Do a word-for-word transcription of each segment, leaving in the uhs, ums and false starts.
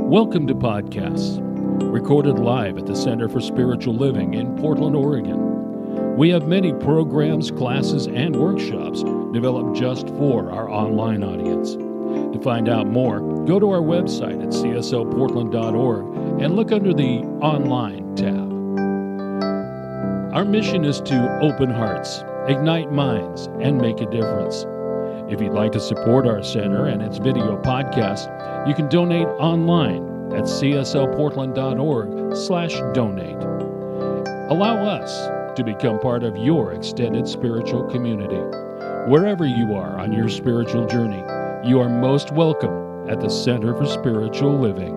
Welcome to Podcasts, recorded live at the Center for Spiritual Living in Portland, Oregon. We have many programs, classes, and workshops developed just for our online audience. To find out more, go to our website at c s o portland dot org and look under the Online tab. Our mission is to open hearts, ignite minds, and make a difference. If you'd like to support our center and its video podcast, you can donate online at c s l portland dot org slash donate. Allow us to become part of your extended spiritual community. Wherever you are on your spiritual journey, you are most welcome at the Center for Spiritual Living.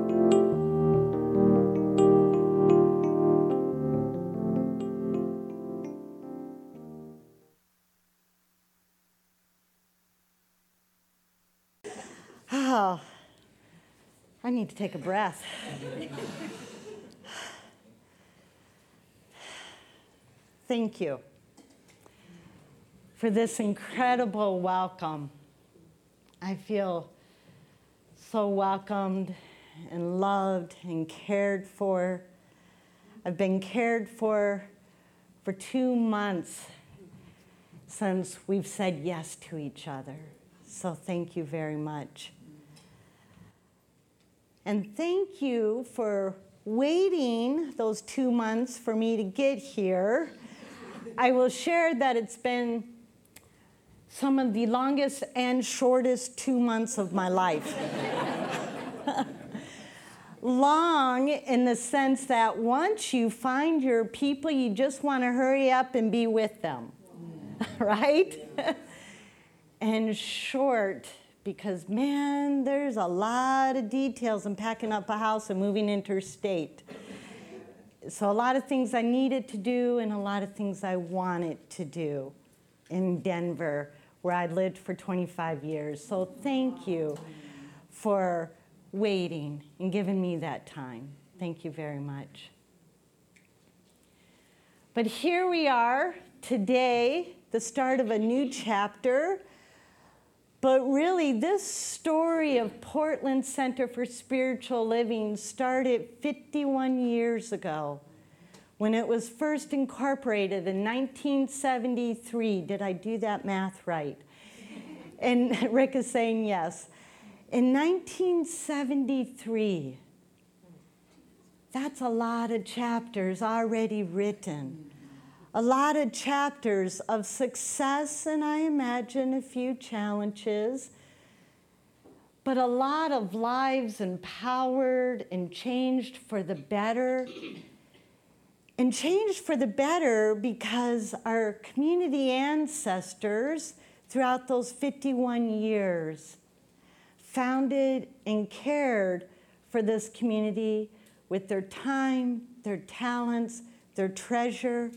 Oh, I need to take a breath. Thank you for this incredible welcome. I feel so welcomed and loved and cared for. I've been cared for for two months since we've said yes to each other. So thank you very much. And thank you for waiting those two months for me to get here. I will share that it's been some of the longest and shortest two months of my life. Long in the sense that once you find your people, you just want to hurry up and be with them, right? And short, because man, there's a lot of details in packing up a house and moving interstate. So a lot of things I needed to do and a lot of things I wanted to do in Denver, where I lived for twenty-five years. So thank you for waiting and giving me that time. Thank you very much. But here we are today, the start of a new chapter. But really, this story of Portland Center for Spiritual Living started fifty-one years ago when it was first incorporated in nineteen seventy-three. Did I do that math right? And Rick is saying yes. In nineteen seventy-three, that's a lot of chapters already written. A lot of chapters of success, and I imagine a few challenges, but a lot of lives empowered and changed for the better. And changed for the better because our community ancestors throughout those fifty-one years founded and cared for this community with their time, their talents, their treasure.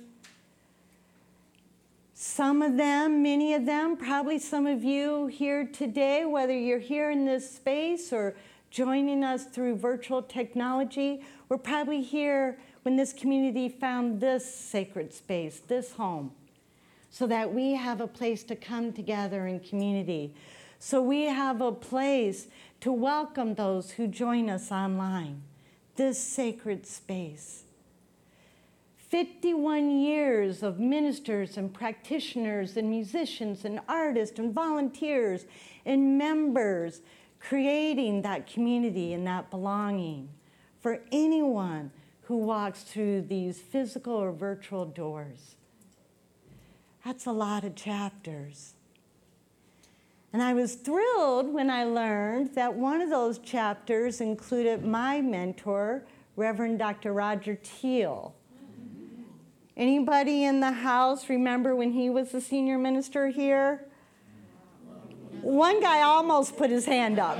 Some of them, many of them, probably some of you here today, whether you're here in this space or joining us through virtual technology, we're probably here when this community found this sacred space, this home, so that we have a place to come together in community. So we have a place to welcome those who join us online, this sacred space. fifty-one years of ministers and practitioners and musicians and artists and volunteers and members creating that community and that belonging for anyone who walks through these physical or virtual doors. That's a lot of chapters. And I was thrilled when I learned that one of those chapters included my mentor, Reverend Doctor Roger Teal. Anybody in the house remember when he was the senior minister here? One guy almost put his hand up.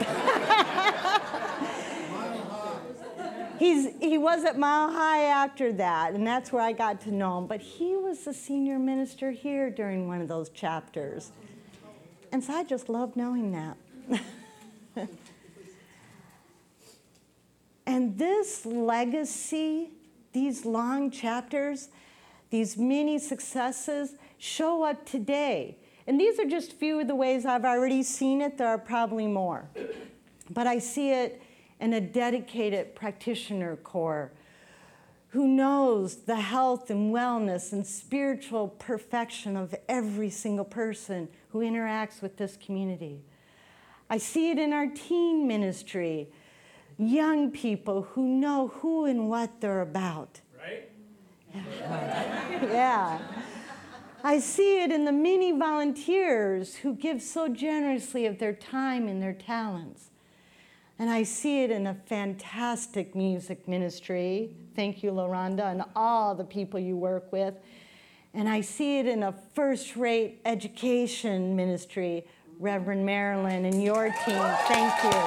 He's, he was at Mile High after that, and that's where I got to know him. But he was the senior minister here during one of those chapters. And so I just love knowing that. And this legacy, these long chapters, these many successes show up today. And these are just a few of the ways I've already seen it. There are probably more. But I see it and a dedicated practitioner corps who knows the health and wellness and spiritual perfection of every single person who interacts with this community. I see it in our teen ministry, young people who know who and what they're about. Right? Yeah. I see it in the many volunteers who give so generously of their time and their talents. And I see it in a fantastic music ministry. Thank you, LaRonda, and all the people you work with. And I see it in a first-rate education ministry, Reverend Marilyn and your team. Thank you.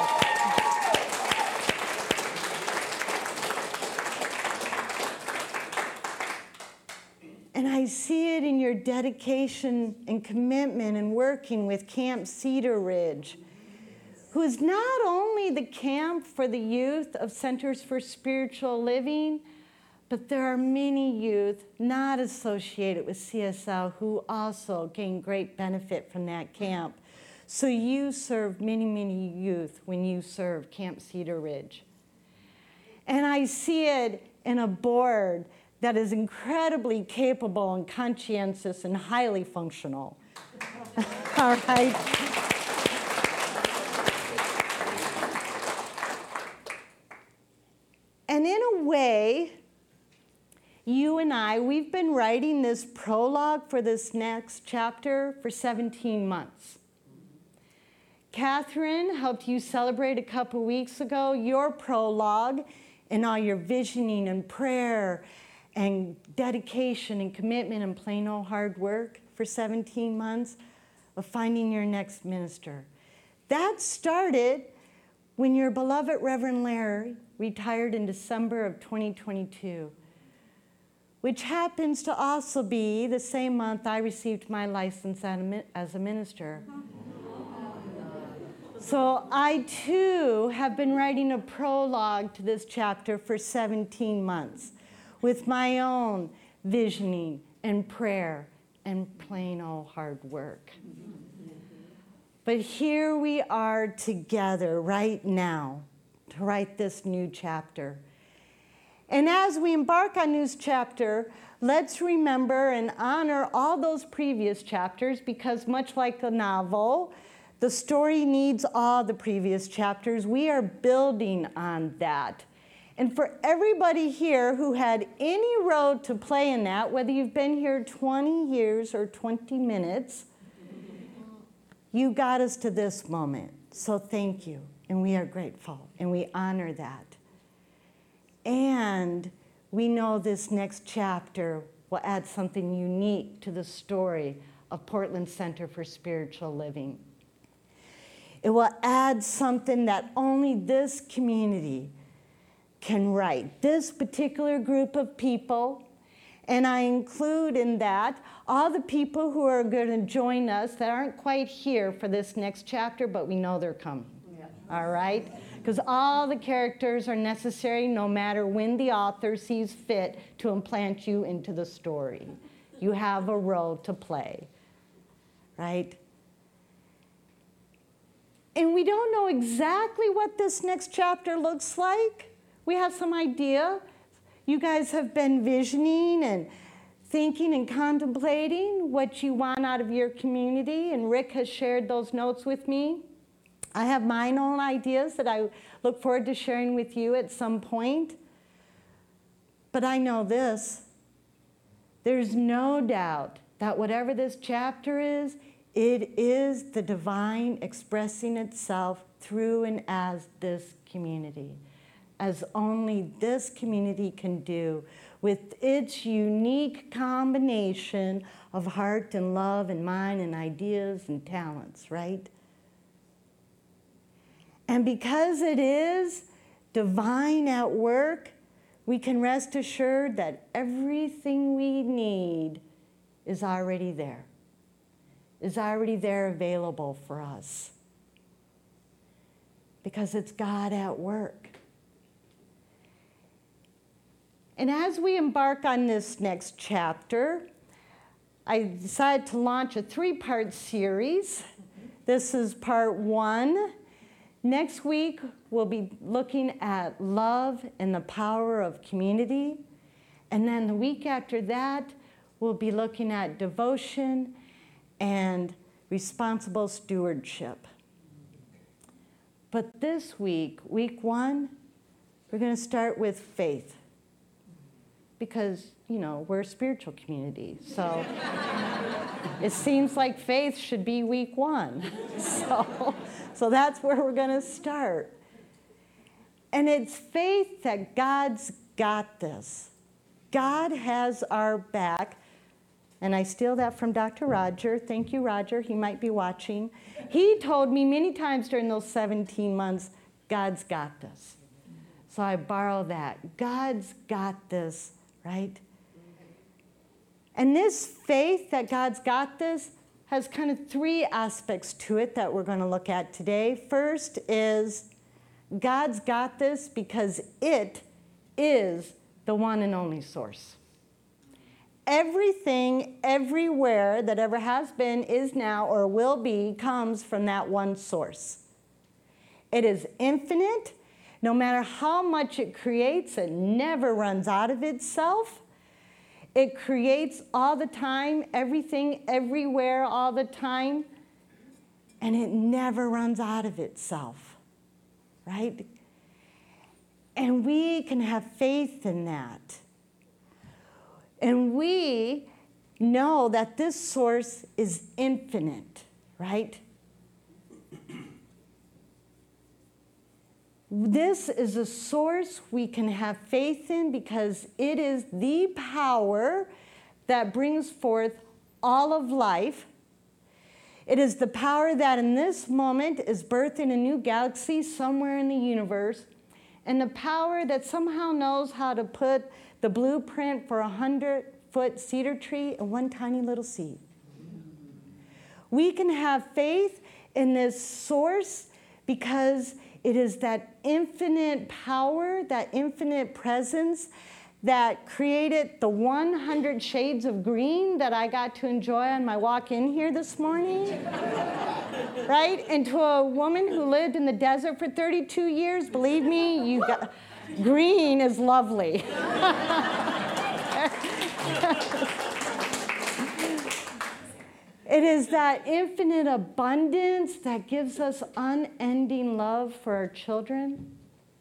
And I see it in your dedication and commitment in working with Camp Cedar Ridge, who is not only the camp for the youth of Centers for Spiritual Living, but there are many youth not associated with C S L who also gain great benefit from that camp. So you serve many, many youth when you serve Camp Cedar Ridge. And I see it in a board that is incredibly capable and conscientious and highly functional. All right. And in a way, you and I, we've been writing this prologue for this next chapter for seventeen months. Catherine helped you celebrate a couple weeks ago your prologue and all your visioning and prayer and dedication and commitment and plain old hard work for seventeen months of finding your next minister. That started when your beloved Reverend Larry retired in December of twenty twenty-two, which happens to also be the same month I received my license as a minister. So I too have been writing a prologue to this chapter for seventeen months with my own visioning and prayer and plain old hard work. But here we are together right now to write this new chapter. And as we embark on this chapter, let's remember and honor all those previous chapters, because much like a novel, the story needs all the previous chapters. We are building on that. And for everybody here who had any role to play in that, whether you've been here twenty years or twenty minutes, you got us to this moment. So thank you. And we are grateful. And we honor that. And we know this next chapter will add something unique to the story of Portland Center for Spiritual Living. It will add something that only this community can write. This particular group of people, and I include in that all the people who are going to join us that aren't quite here for this next chapter, but we know they're coming. Yeah. All right? Because all the characters are necessary no matter when the author sees fit to implant you into the story. You have a role to play, right? And we don't know exactly what this next chapter looks like. We have some idea. You guys have been visioning and thinking and contemplating what you want out of your community, and Rick has shared those notes with me. I have my own ideas that I look forward to sharing with you at some point. But I know this. There's no doubt that whatever this chapter is, it is the divine expressing itself through and as this community, as only this community can do, with its unique combination of heart and love and mind and ideas and talents, right? And because it is divine at work, we can rest assured that everything we need is already there, is already there available for us. Because it's God at work. And as we embark on this next chapter, I decided to launch a three-part series. This is part one. Next week, we'll be looking at love and the power of community. And then the week after that, we'll be looking at devotion and responsible stewardship. But this week, week one, we're going to start with faith. Because, you know, we're a spiritual community. So it seems like faith should be week one. So, so that's where we're going to start. And it's faith that God's got this. God has our back. And I steal that from Doctor Roger. Thank you, Roger. He might be watching. He told me many times during those seventeen months, God's got this. So I borrow that. God's got this, right? And this faith that God's got this has kind of three aspects to it that we're going to look at today. First is God's got this because it is the one and only source. Everything, everywhere that ever has been, is now, or will be, comes from that one source. It is infinite. No matter how much it creates, it never runs out of itself. It creates all the time, everything, everywhere, all the time, and it never runs out of itself, right? And we can have faith in that. And we know that this source is infinite, right? This is a source we can have faith in because it is the power that brings forth all of life. It is the power that in this moment is birthing a new galaxy somewhere in the universe, and the power that somehow knows how to put the blueprint for a hundred-foot cedar tree in one tiny little seed. We can have faith in this source because it is that infinite power, that infinite presence that created the one hundred shades of green that I got to enjoy on my walk in here this morning. Right? And to a woman who lived in the desert for thirty-two years, believe me, you got, green is lovely. It is that infinite abundance that gives us unending love for our children,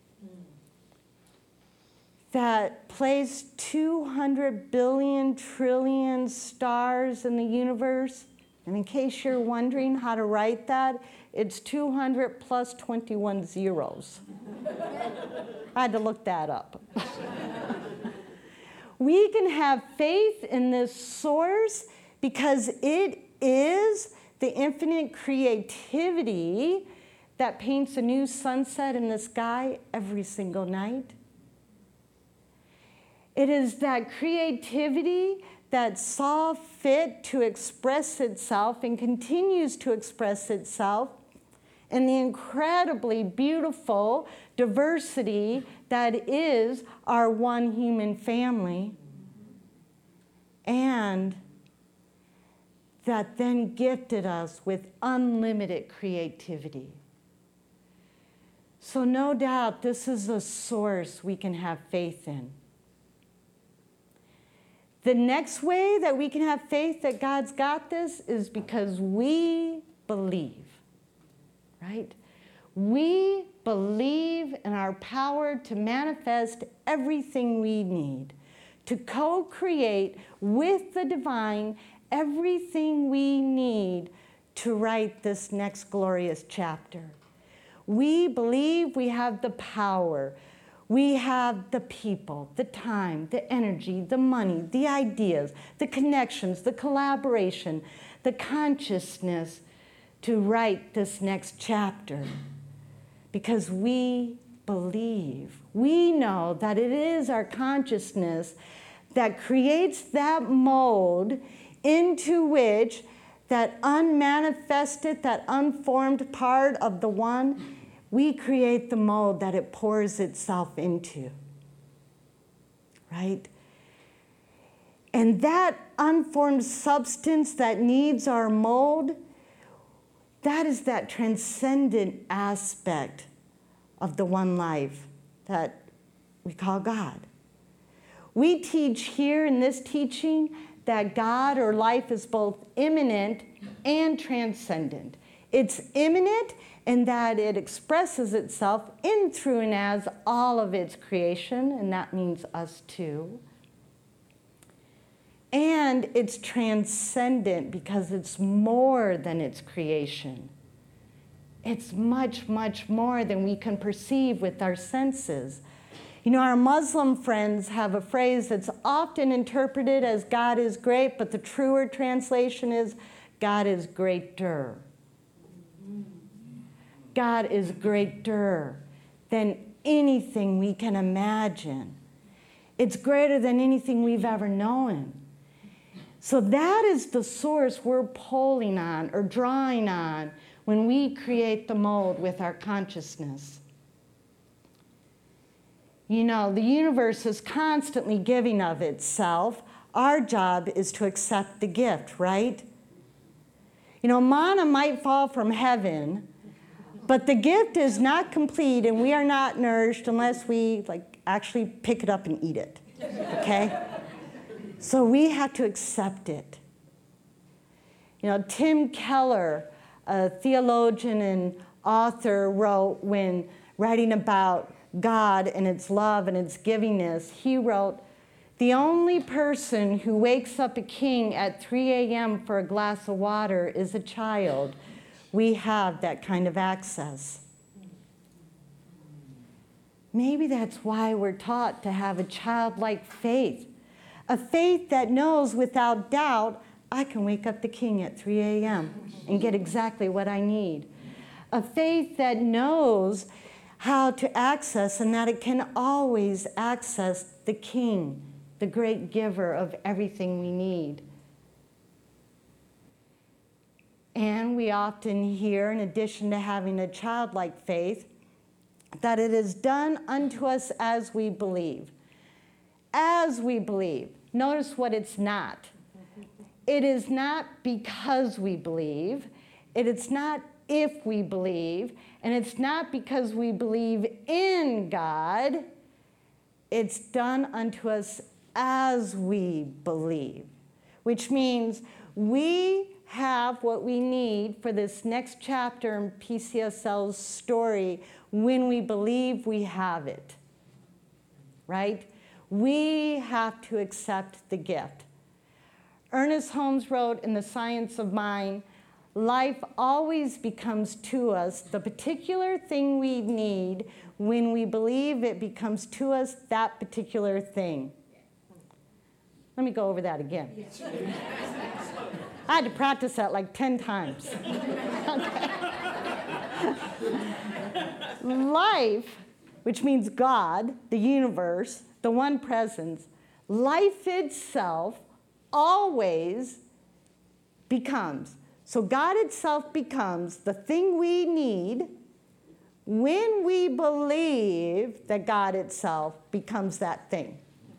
that placed two hundred billion trillion stars in the universe. And in case you're wondering how to write that, it's two hundred plus twenty-one zeros. I had to look that up. We can have faith in this source because it is the infinite creativity that paints a new sunset in the sky every single night. It is that creativity that saw fit to express itself and continues to express itself in the incredibly beautiful diversity that is our one human family, and that then gifted us with unlimited creativity. So no doubt this is a source we can have faith in. The next way that we can have faith that God's got this is because we believe, right? We believe in our power to manifest everything we need, to co-create with the divine everything we need to write this next glorious chapter. We believe we have the power. We have the people, the time, the energy, the money, the ideas, the connections, the collaboration, the consciousness to write this next chapter. Because we believe. We know that it is our consciousness that creates that mold into which that unmanifested, that unformed part of the one, we create the mold that it pours itself into, right? And that unformed substance that needs our mold, That is that transcendent aspect of the one life that we call God. We teach here in this teaching that God or life is both immanent and transcendent. It's immanent in that it expresses itself in, through, and as all of its creation, and that means us too. And it's transcendent because it's more than its creation. It's much, much more than we can perceive with our senses. You know, our Muslim friends have a phrase that's often interpreted as God is great, but the truer translation is God is greater. God is greater than anything we can imagine. It's greater than anything we've ever known. So that is the source we're pulling on or drawing on when we create the mold with our consciousness. You know, the universe is constantly giving of itself. Our job is to accept the gift, right? You know, manna might fall from heaven, but the gift is not complete, and we are not nourished unless we like actually pick it up and eat it, okay? So we have to accept it. You know, Tim Keller, a theologian and author, wrote when writing about God and its love and its givingness, he wrote, "The only person who wakes up a king at three a.m. for a glass of water is a child. We have that kind of access." Maybe that's why we're taught to have a childlike faith, a faith that knows without doubt, I can wake up the king at three a.m. and get exactly what I need. A faith that knows how to access and that it can always access the king, the great giver of everything we need. And we often hear, in addition to having a childlike faith, that it is done unto us as we believe. As we believe. Notice what it's not. It is not because we believe. It is not if we believe. And it's not because we believe in God. It's done unto us as we believe. Which means we have what we need for this next chapter in P C S L's story when we believe we have it, right? We have to accept the gift. Ernest Holmes wrote in The Science of Mind, life always becomes to us the particular thing we need when we believe it becomes to us that particular thing. Let me go over that again. I had to practice that like ten times. Okay. Life, which means God, the universe, the one presence, life itself always becomes. So God itself becomes the thing we need when we believe that God itself becomes that thing.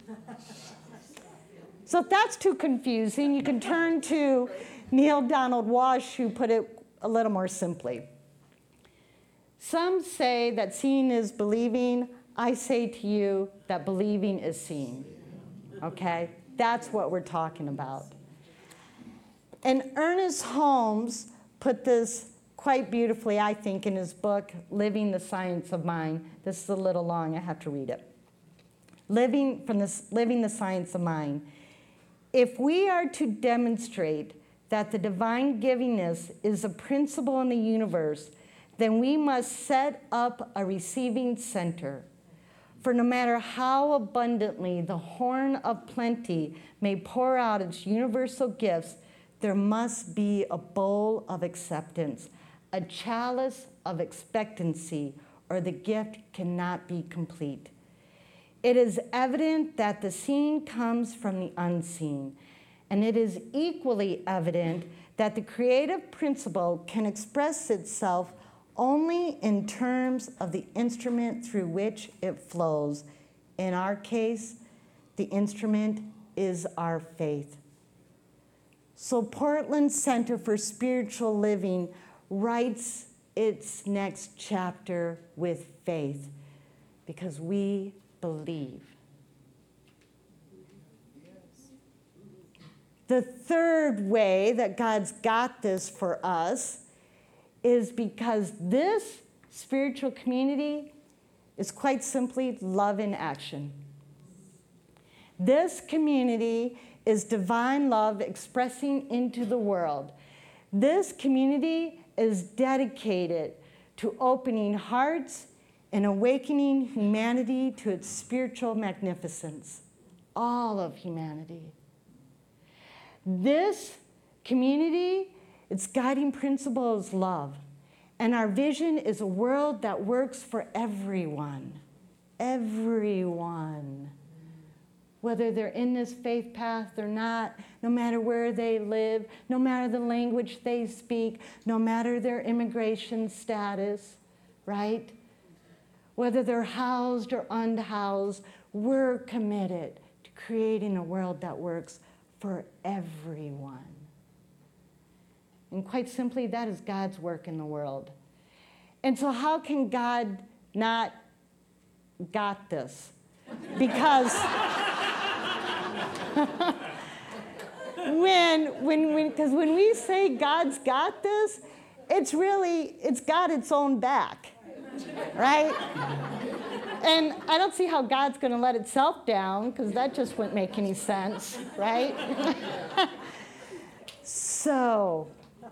So if that's too confusing, you can turn to Neil Donald Walsh, who put it a little more simply. Some say that seeing is believing. I say to you that believing is seeing. Okay? That's what we're talking about. And Ernest Holmes put this quite beautifully, I think, in his book, Living the Science of Mind. This is a little long, I have to read it. Living, from this, Living the Science of Mind. If we are to demonstrate that the divine givingness is a principle in the universe, then we must set up a receiving center. For no matter how abundantly the horn of plenty may pour out its universal gifts, there must be a bowl of acceptance, a chalice of expectancy, or the gift cannot be complete. It is evident that the seen comes from the unseen, and it is equally evident that the creative principle can express itself only in terms of the instrument through which it flows. In our case, the instrument is our faith. So Portland Center for Spiritual Living writes its next chapter with faith because we believe. The third way that God's got this for us is because this spiritual community is quite simply love in action. This community is divine love expressing into the world. This community is dedicated to opening hearts and awakening humanity to its spiritual magnificence, all of humanity. This community, its guiding principle is love. And our vision is a world that works for everyone. Everyone. Whether they're in this faith path or not, no matter where they live, no matter the language they speak, no matter their immigration status, right? Whether they're housed or unhoused, we're committed to creating a world that works for everyone. And quite simply, that is God's work in the world. And so how can God not got this? Because when, when, when, because when we say God's got this, it's really, it's got its own back, right? And I don't see how God's going to let itself down, because that just wouldn't make any sense, right? So,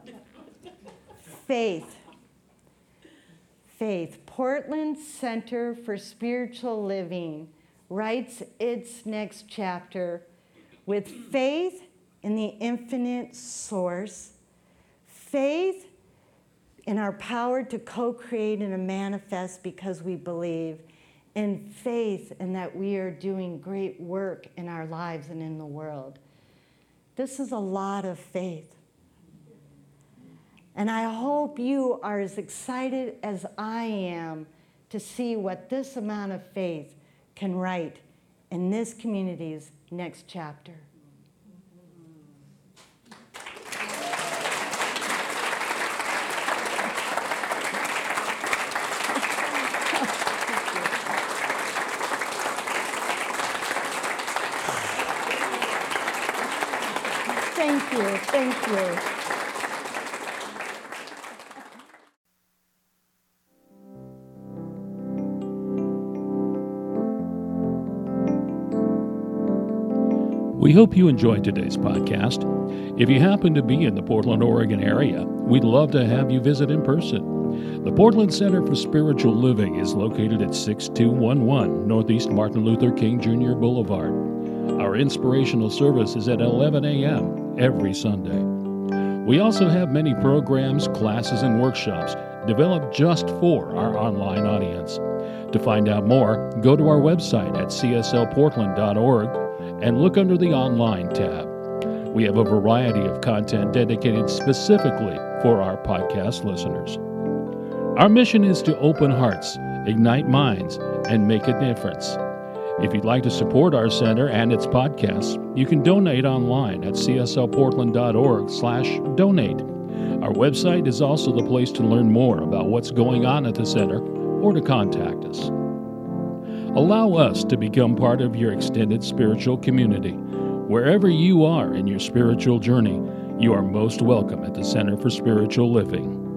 faith. Faith. Portland Center for Spiritual Living writes its next chapter with faith in the infinite source, faith in our power to co-create and to manifest because we believe, and faith in that we are doing great work in our lives and in the world. This is a lot of faith. And I hope you are as excited as I am to see what this amount of faith can write in this community's next chapter. Thank you, thank you. We hope you enjoyed today's podcast. If you happen to be in the Portland, Oregon area, we'd love to have you visit in person. The Portland Center for Spiritual Living is located at six two one one Northeast Martin Luther King Junior Boulevard. Our inspirational service is at eleven a.m. every Sunday. We also have many programs, classes, and workshops developed just for our online audience. To find out more, go to our website at c s l portland dot org and look under the Online tab. We have a variety of content dedicated specifically for our podcast listeners. Our mission is to open hearts, ignite minds, and make a difference. If you'd like to support our center and its podcasts, you can donate online at c s l portland dot org slash donate. Our website is also the place to learn more about what's going on at the center or to contact us. Allow us to become part of your extended spiritual community. Wherever you are in your spiritual journey, you are most welcome at the Center for Spiritual Living.